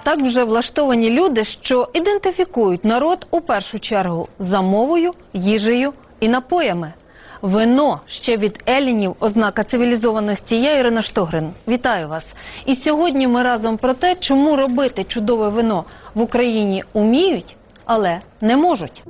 так вже влаштовані люди, що ідентифікують народ у першу чергу за мовою, їжею і напоями. Вино ще від елінів – ознака цивілізованості. Я Ірина Штогрин. Вітаю вас. І сьогодні ми разом про те, чому робити чудове вино в Україні уміють, але не можуть.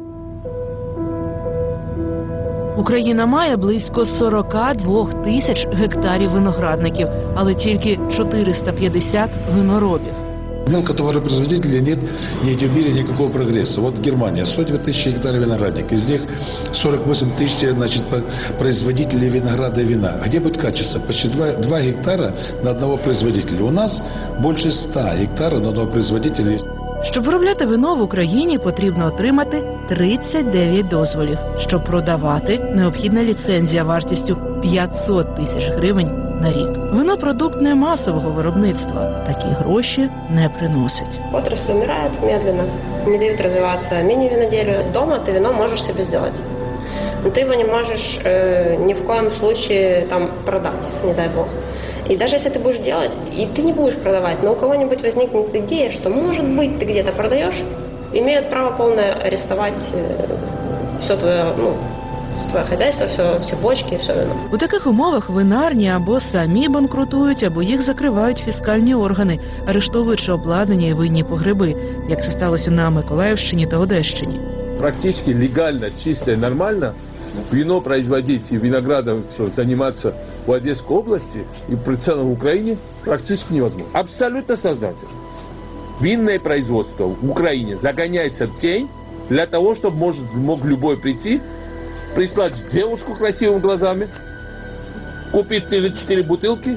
Україна має близько 42 тисяч гектарів виноградників, але тільки 450 виноробів. Мелкого товаропроизводителя нет нигде в мире никакого прогресса. Вот Германия, 102 тысячи гектаров виноградника, из них 48 тысяч, значит, производителей винограда и вина. А где будет качество? Почти 2 гектара на одного производителя. У нас больше 100 гектаров на одного производителя. Щоб виробляти вино в Україні, потрібно отримати 39 дозволів. Щоб продавати, необхідна ліцензія вартістю 500 тисяч гривень на рік. Вино – продукт не масового виробництва. Такі гроші не приносить. Отрасль умирает медленно, не дают развиваться мини-виноделию. Дома ты вино можешь себе сделать, но ты его не можешь ни в коем случае там продать, не дай бог. И даже если ты будешь делать, и ты не будешь продавать, но у кого-нибудь возникнет идея, что, может быть, ты где-то продаешь, имеют право полное арестовать все твое, твоє хазяйство, всі бочки, все вино. У таких умовах винарні або самі банкрутують, або їх закривають фіскальні органи, арештовуючи обладнання і винні погреби, як це сталося на Миколаївщині та Одещині. Практически легально, чисто и нормально вино производить и виноградом заниматься в Одесской области и при целом в Украине практически невозможно. Абсолютно сознательно. Винное производство в Украине загоняется в тень для того, чтобы мог любой прийти, прислать девушку красивыми глазами, купить 3 или 4 бутылки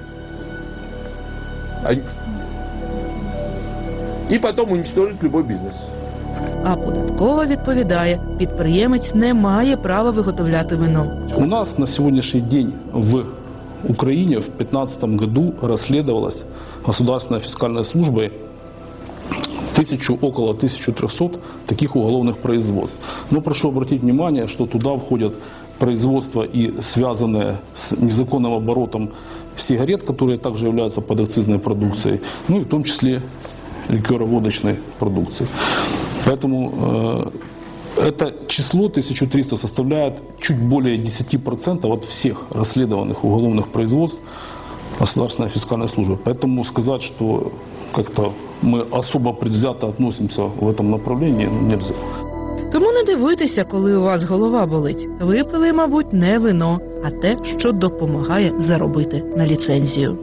и потом уничтожить любой бизнес. А податкова відповідає, підприємець не має права виготовляти вино. У нас на сегодняшний день в Украине в 2015 году расследовалась Государственной фискальной службой около 1300 таких уголовных производств. Но прошу обратить внимание, что туда входят производства и связанные с незаконным оборотом сигарет, которые также являются подакцизной продукцией, ну и в том числе ликероводочной продукции. Поэтому это число 1300 составляет чуть более 10% от всех расследованных уголовных производств Государственной фискальной службы. Поэтому сказать, что как-то мы особо предвзято относимся в этом направлении, нельзя. Тому не дивуйтеся, коли у вас голова болить. Випили, мабуть, не вино, а те, що допомагає заробити на ліцензію.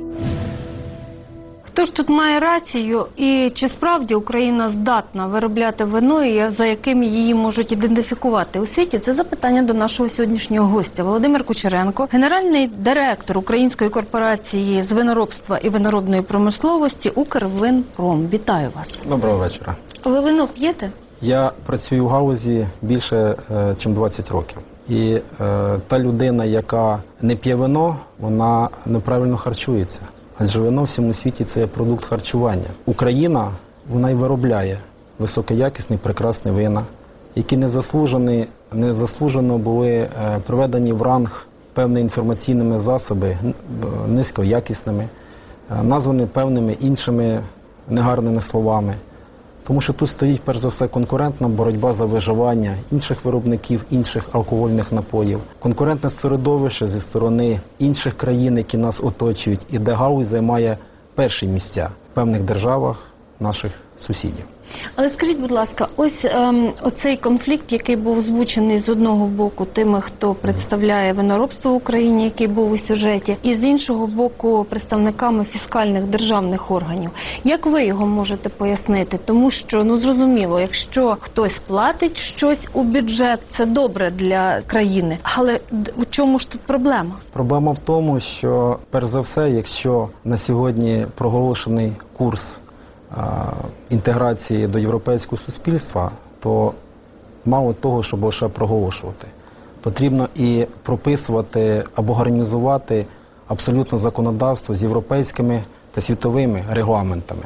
Хто ж тут має рацію і чи справді Україна здатна виробляти вино і за яким її можуть ідентифікувати у світі? Це запитання до нашого сьогоднішнього гостя. Володимир Кучеренко, генеральний директор Української корпорації з виноробства і виноробної промисловості «Укрвинпром». Вітаю вас. Доброго вечора. Ви вино п'єте? Я працюю в галузі більше, ніж 20 років. І та людина, яка не п'є вино, вона неправильно харчується. Адже вино в всьому світі – це продукт харчування. Україна, вона й виробляє високоякісні, прекрасні вина, які незаслужено були приведені в ранг певними інформаційними засобами, низькоякісними, названі певними іншими негарними словами. Тому що тут стоїть, перш за все, конкурентна боротьба за виживання інших виробників, інших алкогольних напоїв. Конкурентне середовище зі сторони інших країн, які нас оточують, і де галузь займає перші місця в певних державах наших сусідів. Але скажіть, будь ласка, ось оцей конфлікт, який був озвучений з одного боку тими, хто представляє виноробство в Україні, який був у сюжеті, і з іншого боку представниками фіскальних державних органів. Як ви його можете пояснити? Тому що, зрозуміло, якщо хтось платить щось у бюджет, це добре для країни. Але у чому ж тут проблема? Проблема в тому, що, перш за все, якщо на сьогодні проголошений курс інтеграції до європейського суспільства, то мало того, щоб лише проголошувати. Потрібно і прописувати або гармонізувати абсолютно законодавство з європейськими та світовими регламентами.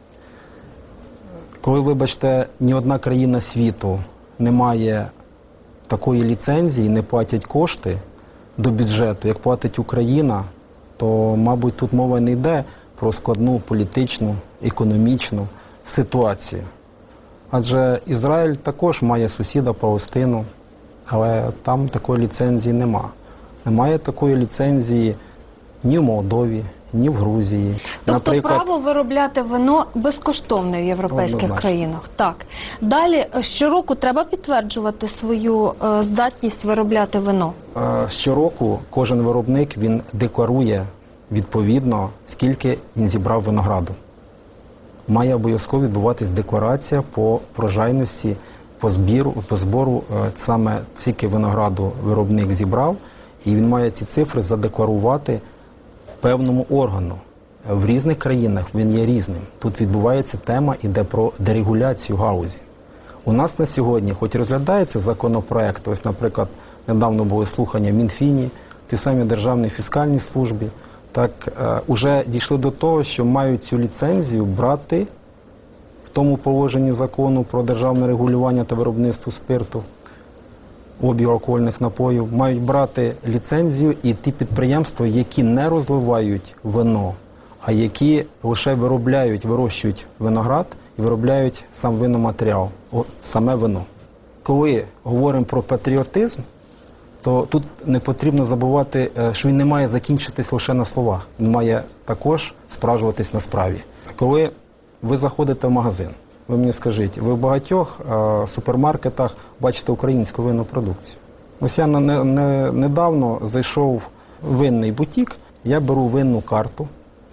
Коли, вибачте, ні одна країна світу не має такої ліцензії, не платять кошти до бюджету, як платить Україна, то, мабуть, тут мова не йде про складну політичну, економічну ситуацію. Адже Ізраїль також має сусіда Палестину, але там такої ліцензії нема. Немає такої ліцензії ні в Молдові, ні в Грузії. Тобто право виробляти вино безкоштовне в європейських Однозначно. країнах. Так. Далі, щороку треба підтверджувати свою здатність виробляти вино? Щороку кожен виробник, він декларує відповідно, скільки він зібрав винограду. Має обов'язково відбуватись декларація по врожайності, по збору саме скільки винограду виробник зібрав, і він має ці цифри задекларувати певному органу. В різних країнах він є різним. Тут відбувається тема, іде про дерегуляцію галузі. У нас на сьогодні, хоч розглядається законопроект, ось, наприклад, недавно були слухання в Мінфіні, в тій самій Державній фіскальній службі, так уже дійшли до того, що мають цю ліцензію брати в тому положенні закону про державне регулювання та виробництво спирту, обігу алкогольних напоїв, мають брати ліцензію і ті підприємства, які не розливають вино, а які лише вирощують виноград і виробляють сам виноматеріал, саме вино. Коли говоримо про патріотизм, то тут не потрібно забувати, що він не має закінчитись лише на словах, він має також справжуватись на справі. Коли ви заходите в магазин, ви мені скажіть, ви в багатьох супермаркетах бачите українську винну продукцію. Ось я недавно зайшов в винний бутік, я беру винну карту,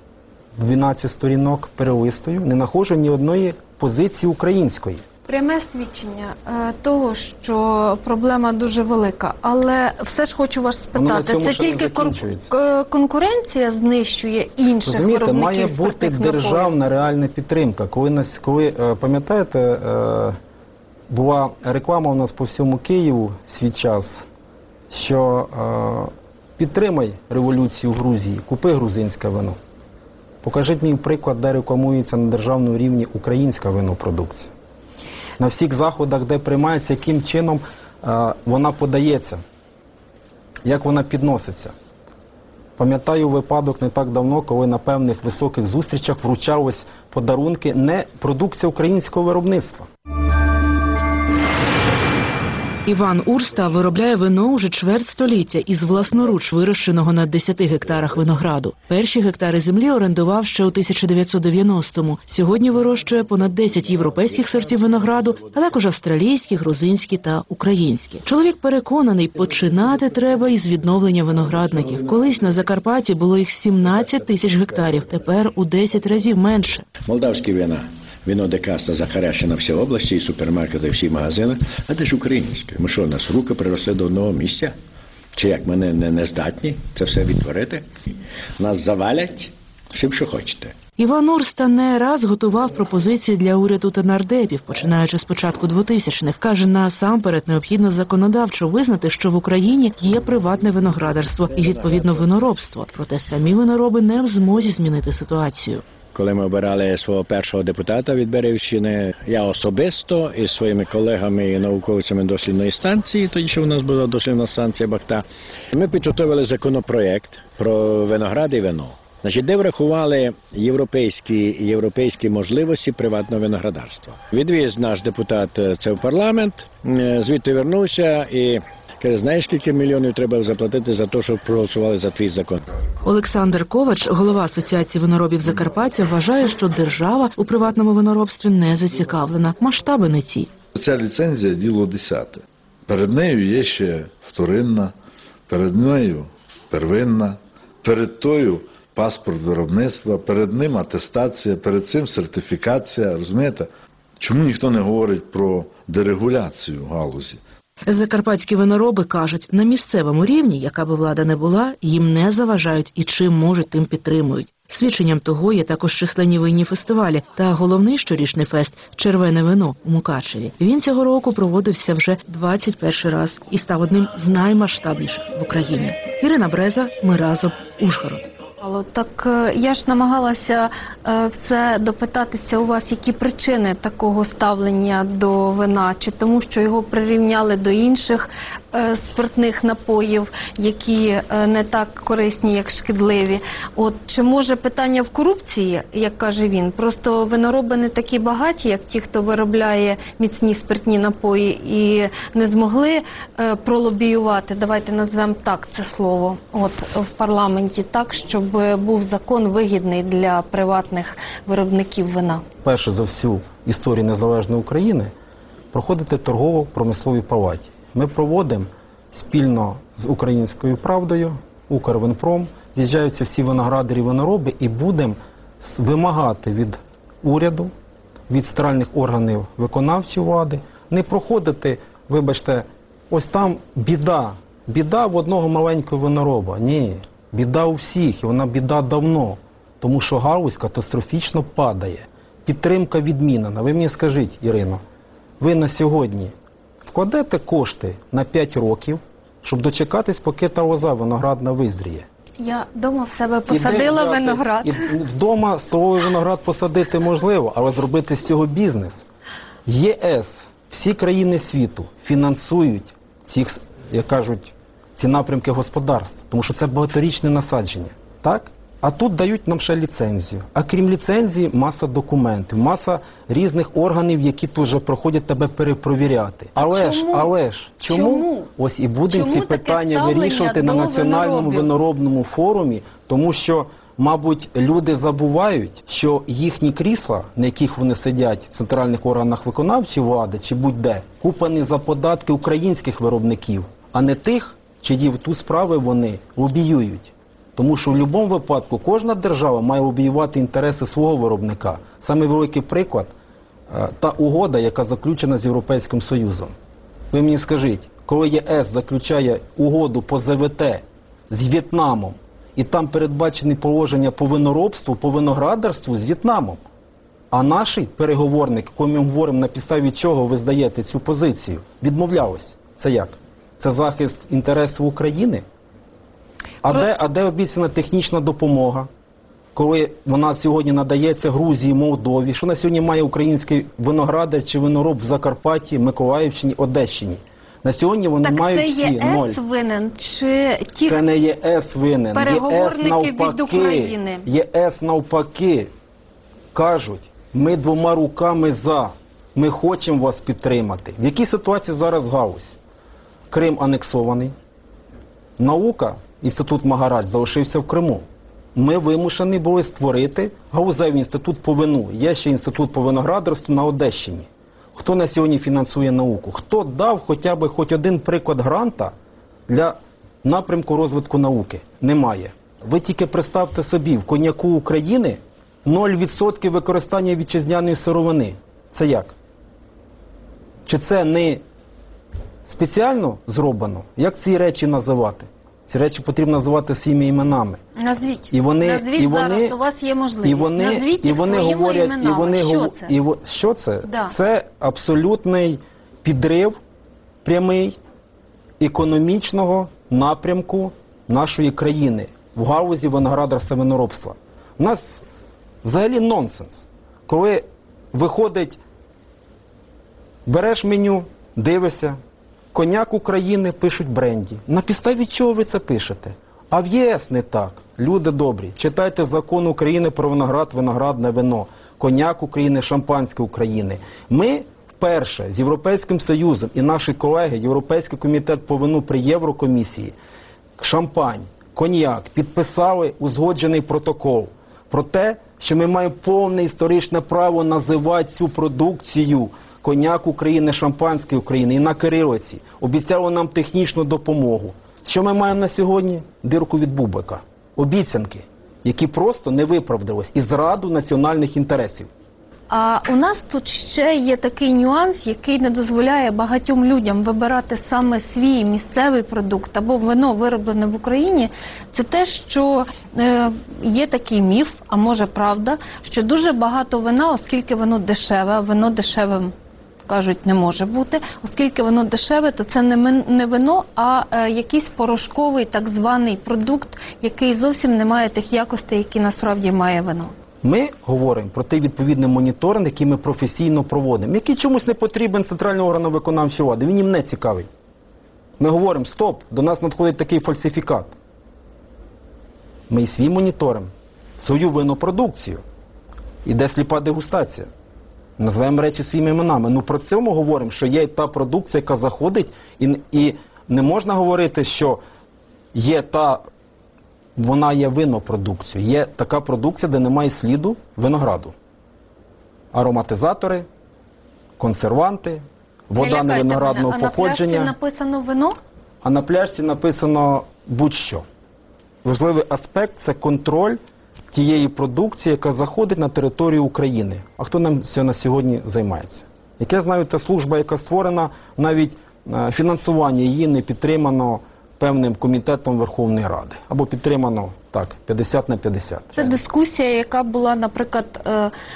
12 сторінок перелистую, не знаходжу ні одної позиції української. Пряме свідчення того, що проблема дуже велика. Але все ж хочу вас спитати, це тільки конкуренція знищує інших виробників має бути спиртних напоїв? державна реальна підтримка. Коли пам'ятаєте, була реклама у нас по всьому Києву свій час, що підтримай революцію в Грузії, купи грузинське вино. Покажіть мені приклад, де рекламується на державному рівні українська винопродукція. На всіх заходах, де приймається, яким чином вона подається, як вона підноситься. Пам'ятаю випадок не так давно, коли на певних високих зустрічах вручались подарунки не продукція українського виробництва. Іван Урста виробляє вино уже чверть століття із власноруч вирощеного на 10 гектарах винограду. Перші гектари землі орендував ще у 1990-му. Сьогодні вирощує понад 10 європейських сортів винограду, а також австралійські, грузинські та українські. Чоловік переконаний, починати треба із відновлення виноградників. Колись на Закарпатті було їх 17 тисяч гектарів, тепер у 10 разів менше. Молдавські вина. Вино Декаса захаряще на всій області, і супермаркети, і всі магазини, а де ж українське? Ми що, нас руки приросли до одного місця? Чи як ми не здатні це все відтворити? Нас завалять всім, що хочете. Іван Урста не раз готував пропозиції для уряду та нардепів, починаючи з початку 2000-х. Каже, насамперед необхідно законодавчо визнати, що в Україні є приватне виноградарство і, відповідно, виноробство. Проте самі винороби не в змозі змінити ситуацію. Коли ми обирали свого першого депутата від Берівщини, я особисто із своїми колегами і науковцями дослідної станції, тоді ще у нас була дослідна станція Бахта, ми підготовили законопроект про виноград і вино. Значить, де врахували європейські можливості приватного виноградарства. Відвіз наш депутат це в парламент, звідти вернувся і каже, знаєш, скільки мільйонів треба заплатити за те, щоб проголосували за твій закон? Олександр Ковач, голова Асоціації виноробів Закарпаття, вважає, що держава у приватному виноробстві не зацікавлена. Масштаби не ті. Ця ліцензія – діло 10. Перед нею є ще вторинна, перед нею первинна, перед тою паспорт виробництва, перед ним атестація, перед цим сертифікація, розумієте? Чому ніхто не говорить про дерегуляцію галузі? Закарпатські винороби кажуть, на місцевому рівні, яка би влада не була, їм не заважають і чим можуть, тим підтримують. Свідченням того є також численні винні фестивалі та головний щорічний фест «Червене вино» у Мукачеві. Він цього року проводився вже 21 раз і став одним з наймасштабніших в Україні. Ірина Бреза, ми разом, Ужгород. Так я ж намагалася все допитатися у вас, які причини такого ставлення до вина, чи тому, що його прирівняли до інших спиртних напоїв, які не так корисні, як шкідливі. От чи може питання в корупції, як каже він? Просто винороби не такі багаті, як ті, хто виробляє міцні спиртні напої, і не змогли пролобіювати, давайте назвемо так це слово, в парламенті так, щоб був закон вигідний для приватних виробників вина. Перше за всю історію незалежної України проходити торгово-промислові палаті. Ми проводимо спільно з Українською правдою, Укрвинпром, з'їжджаються всі виноградарі і винороби і будемо вимагати від уряду, від центральних органів виконавчої влади, не проходити, вибачте, ось там біда в одного маленького винороба. Ні, біда у всіх, і вона біда давно, тому що галузь катастрофічно падає. Підтримка відмінена. Ви мені скажіть, Ірино, ви на сьогодні вкладете кошти на 5 років, щоб дочекатись, поки та лоза виноградна визріє? Я вдома в себе посадила виноград. Вдома столовий виноград посадити можливо, але зробити з цього бізнес. ЄС, всі країни світу фінансують як кажуть, ці напрямки господарств, тому що це багаторічне насадження. Так? А тут дають нам ще ліцензію. А крім ліцензії, маса документів, маса різних органів, які тут вже проходять тебе перепровіряти. Але ж, чому? Ось і будемо ці питання вирішувати на Національному виноробному форумі, тому що, мабуть, люди забувають, що їхні крісла, на яких вони сидять в центральних органах виконавчої влади, чи будь-де, куплені за податки українських виробників, а не тих, чиї в ту справи вони лобіюють. Тому що в будь-якому випадку кожна держава має лобіювати інтереси свого виробника. Саме великий приклад – та угода, яка заключена з Європейським Союзом. Ви мені скажіть, коли ЄС заключає угоду по ЗВТ з В'єтнамом, і там передбачені положення по виноробству, по виноградарству з В'єтнамом, а наш переговорник, коли ми говоримо, на підставі чого ви здаєте цю позицію, відмовлялись. Це як? Це захист інтересів України? А де обіцяна технічна допомога, коли вона сьогодні надається Грузії, Молдові? Що на сьогодні має український виноградар чи винороб в Закарпатті, Миколаївщині, Одещині? На сьогодні вони мають всі ноль. Так це ЄС винен? Чи ті, це не ЄС винен. переговорники від України? ЄС навпаки кажуть, ми 2 руками за, ми хочемо вас підтримати. В якій ситуації зараз галузь? Крим анексований, наука, інститут Магарач залишився в Криму. Ми вимушені були створити галузевий інститут по вину. Є ще інститут по виноградарству на Одещині. Хто на сьогодні фінансує науку? Хто дав хоча б хоч один приклад гранта для напрямку розвитку науки? Немає. Ви тільки представте собі, в коньяку України 0% використання вітчизняної сировини. Це як? Чи це не спеціально зроблено? Як ці речі називати? Ці речі потрібно називати своїми іменами. Назвіть. Назвіть зараз, у вас є можливість. Назвіть їх своїми іменами. Що це? Що це? Да. Це абсолютний підрив прямий економічного напрямку нашої країни в галузі виноградарства і виноробства. У нас взагалі нонсенс. Коли виходить, береш меню, дивишся, коньяк України, пишуть бренді. На підставі чого ви це пишете? А в ЄС не так. Люди добрі, читайте закон України про виноград, виноградне вино, коньяк України, шампанське України. Ми вперше з Європейським Союзом і наші колеги, Європейський комітет по вину при Єврокомісії, шампань, коньяк підписали узгоджений протокол про те, що ми маємо повне історичне право називати цю продукцію коньяк України, шампанське України і на кирилиці. Обіцяли нам технічну допомогу. Що ми маємо на сьогодні? Дирку від бублика. Обіцянки, які просто не виправдались і зраду національних інтересів. А у нас тут ще є такий нюанс, який не дозволяє багатьом людям вибирати саме свій місцевий продукт або вино, вироблене в Україні. Це те, що є такий міф, а може правда, що дуже багато вина, оскільки воно дешеве, а вино дешевим, кажуть, не може бути. Оскільки воно дешеве, то це не вино, а якийсь порошковий так званий продукт, який зовсім не має тих якостей, які насправді має вино. Ми говоримо про той відповідний моніторинг, який ми професійно проводимо, який чомусь не потрібен центральному органу виконавчої влади, він їм не цікавий. Ми говоримо, стоп, до нас надходить такий фальсифікат. Ми і свій моніторимо, свою винопродукцію. Іде сліпа дегустація. Назвемо речі своїми іменами. Ну про це ми говоримо, що є та продукція, яка заходить, і не можна говорити, що є та, вона є винопродукцією. Є така продукція, де немає сліду винограду. Ароматизатори, консерванти, вода не виноградного походження. А на пляшці написано вино? А на пляшці написано будь-що. Важливий аспект – це контроль тієї продукції, яка заходить на територію України. А хто нам на сьогодні займається? Як я знаю, та служба, яка створена, навіть фінансування її не підтримано певним комітетом Верховної Ради. Або підтримано, так, 50/50. Це дискусія, яка була, наприклад,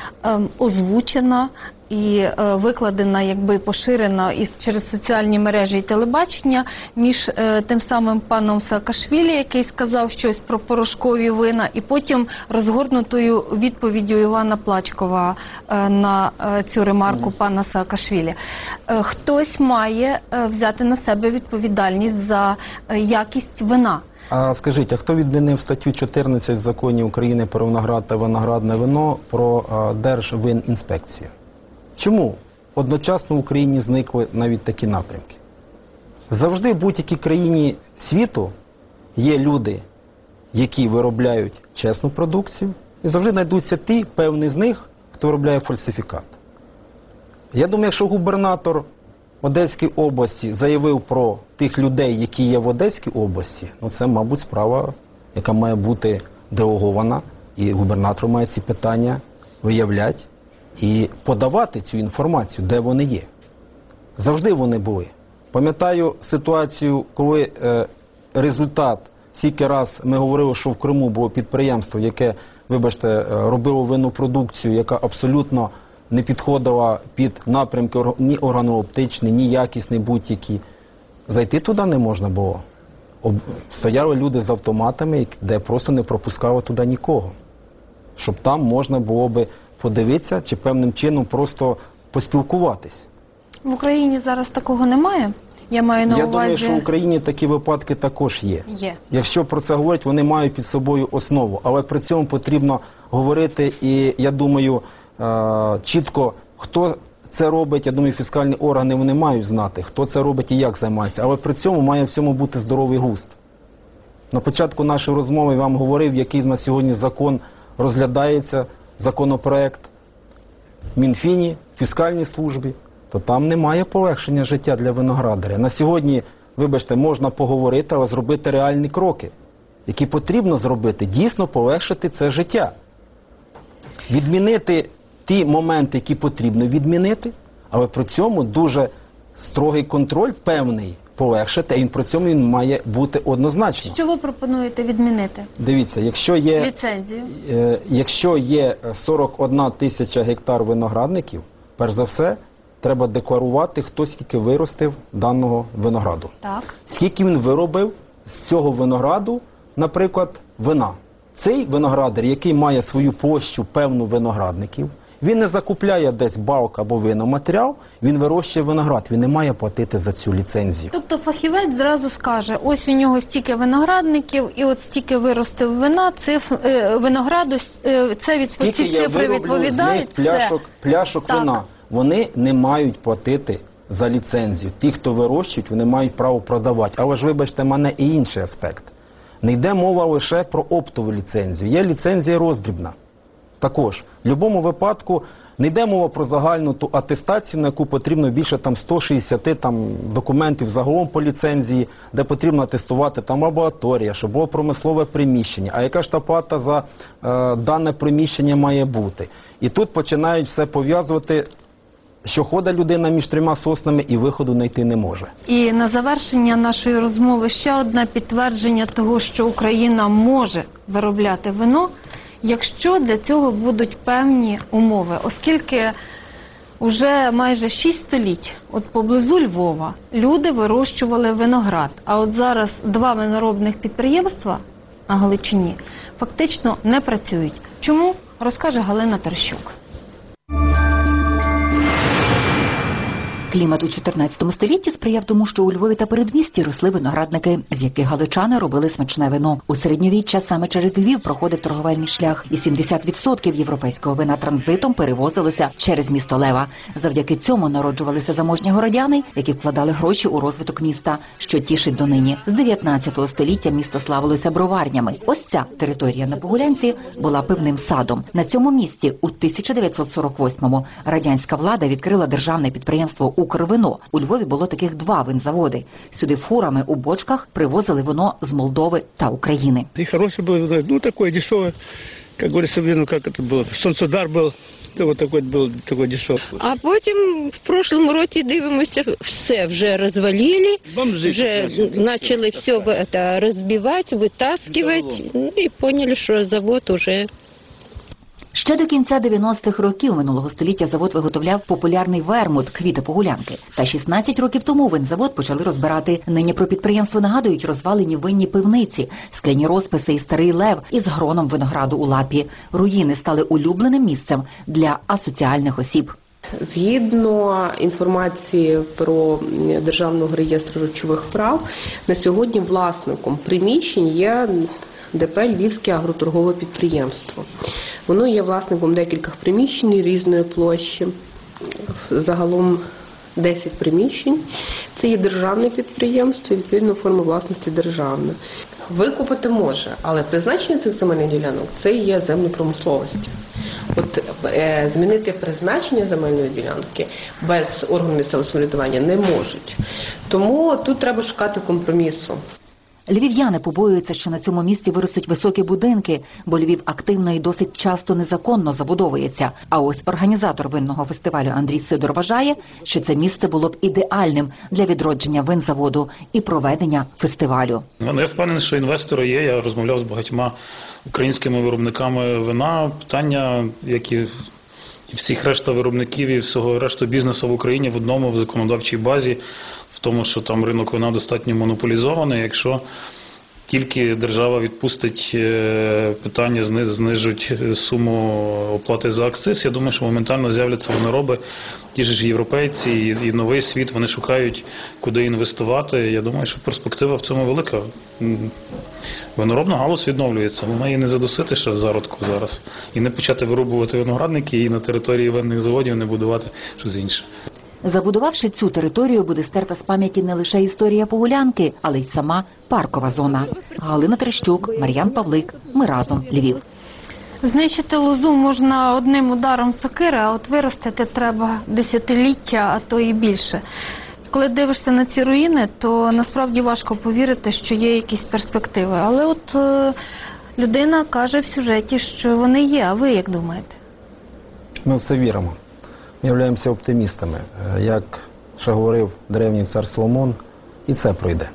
озвучена і викладена, якби поширена через соціальні мережі і телебачення між тим самим паном Саакашвілі, який сказав щось про порошкові вина, і потім розгорнутою відповіддю Івана Плачкова на цю ремарку пана Саакашвілі. Хтось має взяти на себе відповідальність за якість вина. А скажіть, а хто відмінив статтю 14 в Законі України про виноград та виноградне вино про Держвинінспекцію? Чому одночасно в Україні зникли навіть такі напрямки? Завжди в будь-якій країні світу є люди, які виробляють чесну продукцію, і завжди знайдуться ті, певні з них, хто виробляє фальсифікат. Я думаю, якщо губернатор Одеської області заявив про тих людей, які є в Одеській області, ну це, мабуть, справа, яка має бути делегована, і губернатор має ці питання виявляти і подавати цю інформацію, де вони є. Завжди вони були. Пам'ятаю ситуацію, коли результат, скільки раз ми говорили, що в Криму було підприємство, яке, вибачте, робило винну продукцію, яка абсолютно не підходила під напрямки ні органооптичні, ні якісні будь-які. Зайти туди не можна було. Стояли люди з автоматами, де просто не пропускали туди нікого. Щоб там можна було би подивитися, чи певним чином просто поспілкуватись. В Україні зараз такого немає? Я маю на увазі... Я думаю, що в Україні такі випадки також є. Якщо про це говорять, вони мають під собою основу. Але при цьому потрібно говорити, і я думаю, чітко, хто це робить, я думаю, фіскальні органи вони мають знати, хто це робить і як займається. Але при цьому має в цьому бути здоровий глузд. На початку нашої розмови я вам говорив, який на сьогодні закон розглядається, законопроект в Мінфіні, фіскальній службі, то там немає полегшення життя для виноградаря. На сьогодні, вибачте, можна поговорити, але зробити реальні кроки, які потрібно зробити, дійсно полегшити це життя. Відмінити ті моменти, які потрібно відмінити, але при цьому дуже строгий контроль певний полегшити, і при цьому він має бути однозначно. Що ви пропонуєте відмінити? Дивіться, якщо є... Ліцензію. Якщо є 41 тисяча гектар виноградників, перш за все, треба декларувати, хто скільки виростив даного винограду. Так. Скільки він виробив з цього винограду, наприклад, вина. Цей виноградар, який має свою площу певну виноградників, він не закупляє десь балк або виноматеріал, він вирощує виноград, він не має платити за цю ліцензію. Тобто фахівець зразу скаже, ось у нього стільки виноградників, і от стільки виростив вина, винограду, це від ці цифри відповідають. Пляшок вина. Вони не мають платити за ліцензію. Ті, хто вирощують, вони мають право продавати. Але ж, вибачте мене, і інший аспект. Не йде мова лише про оптову ліцензію. Є ліцензія роздрібна. Також, в будь-якому випадку, не йде мова про загальну ту атестацію, на яку потрібно більше 160 документів загалом по ліцензії, де потрібно атестувати лабораторія, щоб було промислове приміщення. А яка ж та плата за дане приміщення має бути? І тут починають все пов'язувати, що ходить людина між трьома соснами і виходу знайти не може. І на завершення нашої розмови ще одне підтвердження того, що Україна може виробляти вино, якщо для цього будуть певні умови. Оскільки вже майже 6 століть, от поблизу Львова, люди вирощували виноград. А от зараз 2 виноробних підприємства на Галичині фактично не працюють. Чому? Розкаже Галина Терещук. Клімат у 14 столітті сприяв тому, що у Львові та передмісті росли виноградники, з яких галичани робили смачне вино. У середньовіччя саме через Львів проходив торговельний шлях, і 70% європейського вина транзитом перевозилося через місто Лева. Завдяки цьому народжувалися заможні городяни, які вкладали гроші у розвиток міста, що тішить донині. З 19 століття місто славилося броварнями. Ось ця територія на Погулянці була пивним садом. На цьому місці у 1948-му радянська влада відкрила державне підприємство «Укрвино». У Львові було таких 2 винзаводи. Сюди фурами у бочках привозили вино з Молдови та України. И хорошее было, ну такое дешевое, как говорится, ну как это было, солнцедар был, вот такой был, такой дешевый. А потім в прошлому році дивимося, все вже розвалили, Бомжи вже почали все это розбивати, витаскувати, ну, і поняли, що завод уже... Ще до кінця 90-х років минулого століття завод виготовляв популярний вермут «Квіти Погулянки». Та 16 років тому винзавод почали розбирати. Нині про підприємство нагадують розвалені винні пивниці, скляні розписи і старий лев із гроном винограду у лапі. Руїни стали улюбленим місцем для асоціальних осіб. Згідно інформації про Державного реєстру речових прав, на сьогодні власником приміщень є ДП «Львівське агроторгове підприємство». Воно є власником декількох приміщень різної площі, загалом 10 приміщень. Це є державне підприємство і, відповідно, форма власності державна. Викупити може, але призначення цих земельних ділянок – це є землі промисловості. От змінити призначення земельної ділянки без органу місцевого самоврядування не можуть. Тому тут треба шукати компромісу. Львів'яни побоюються, що на цьому місці виростуть високі будинки, бо Львів активно і досить часто незаконно забудовується. А ось організатор винного фестивалю Андрій Сидор вважає, що це місце було б ідеальним для відродження винзаводу і проведення фестивалю. Я впевнений, що інвестори є. Я розмовляв з багатьма українськими виробниками вина. Питання, як і всіх решта виробників і всього решту бізнесу в Україні в одному, в законодавчій базі, в тому, що там ринок вина достатньо монополізований. Якщо тільки держава відпустить питання, знижуть суму оплати за акциз, я думаю, що моментально з'являться винороби, ті ж європейці і новий світ, вони шукають, куди інвестувати. Я думаю, що перспектива в цьому велика. Виноробна галузь відновлюється, вона її не задусити ще в зародку зараз. І не почати вирубувати виноградники, і на території винних заводів не будувати щось інше. Забудувавши цю територію, буде стерта з пам'яті не лише історія Погулянки, але й сама паркова зона. Галина Трещук, Мар'ян Павлик. Ми разом. Львів. Знищити лозу можна одним ударом сокири, а от виростити треба десятиліття, а то і більше. Коли дивишся на ці руїни, то насправді важко повірити, що є якісь перспективи. Але от людина каже в сюжеті, що вони є. А ви як думаєте? Ми в це віримо. Ми являємося оптимістами. Як ще говорив древній цар Соломон, і це пройде.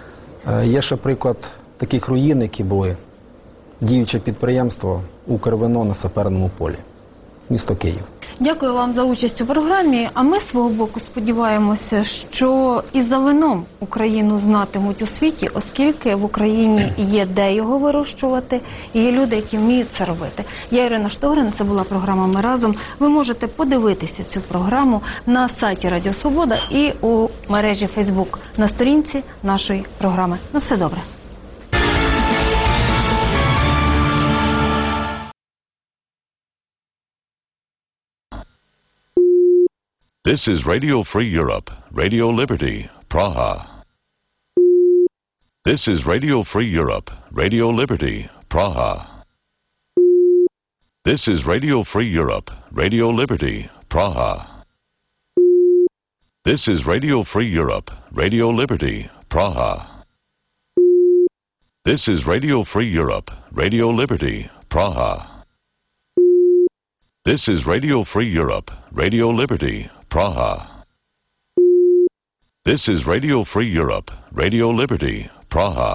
Є ще приклад таких руїн, які були. Діюче підприємство «Укрвино» на Саперному полі, місто Київ. Дякую вам за участь у програмі, а ми з свого боку сподіваємося, що і за вином Україну знатимуть у світі, оскільки в Україні є де його вирощувати, і є люди, які вміють це робити. Я Ірина Штогрин, це була програма «Ми разом». Ви можете подивитися цю програму на сайті Радіо Свобода і у мережі Фейсбук на сторінці нашої програми. На все добре. This is Radio Free Europe, Radio Liberty, Praha. This is Radio Free Europe, Radio Liberty, Praha. This is Radio Free Europe, Radio Liberty, Praha. This is Radio Free Europe, Radio Liberty, Praha. This is Radio Free Europe, Radio Liberty, Praha. This is Radio Free Europe, Radio Liberty, Praha. This is Radio Free Europe, Radio Liberty, Praha.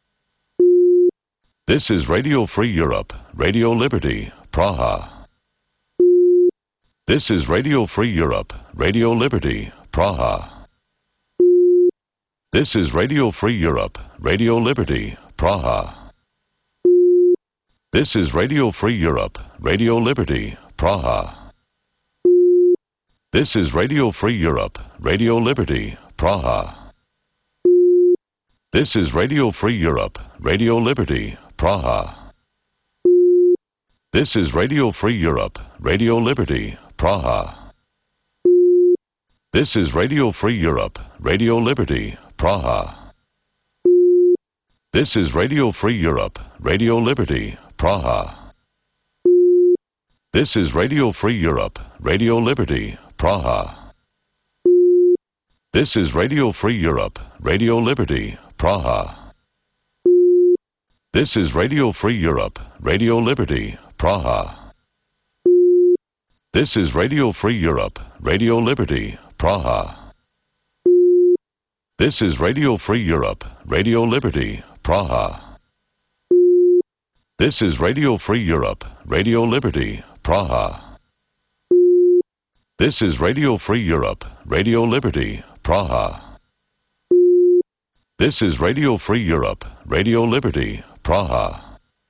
This is Radio Free Europe, Radio Liberty, Praha. This is Radio Free Europe, Radio Liberty, Praha. This is Radio Free Europe, Radio Liberty, Praha. This is Radio Free Europe, Radio Liberty, Praha. This is Radio Free Europe, Radio Liberty, Praha. This is Radio Free Europe, Radio Liberty, Praha. This is Radio Free Europe, Radio Liberty, Praha. This is Radio Free Europe, Radio Liberty, Praha. This is Radio Free Europe, Radio Liberty, Praha. This is Radio Free Europe, Radio Liberty, Praha. This is Radio Free Europe, Radio Liberty, Praha. This is Radio Free Europe, Radio Liberty, Praha. This is Radio Free Europe, Radio Liberty, Praha. This is Radio Free Europe, Radio Liberty, Praha. This is Radio Free Europe, Radio Liberty, Praha. This is Radio Free Europe, Radio Liberty, Praha. This is Radio Free Europe, Radio Liberty, Praha.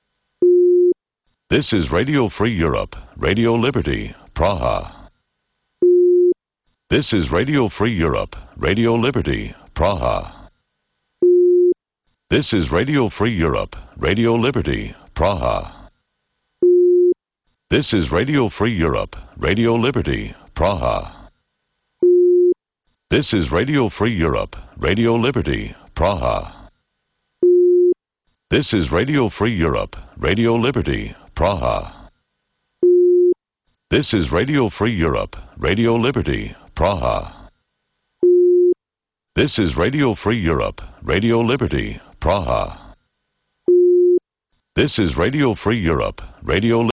This is Radio Free Europe, Radio Liberty, Praha. This is Radio Free Europe, Radio Liberty, Praha. This is Radio Free Europe, Radio Liberty, Praha. This is Radio Free Europe, Radio Liberty, Praha. This is Radio Free Europe, Radio Liberty, Praha. This is Radio Free Europe, Radio Liberty, Praha. This is Radio Free Europe, Radio Liberty, Praha. This is Radio Free Europe, Radio Liberty, Praha. This is Radio Free Europe, Radio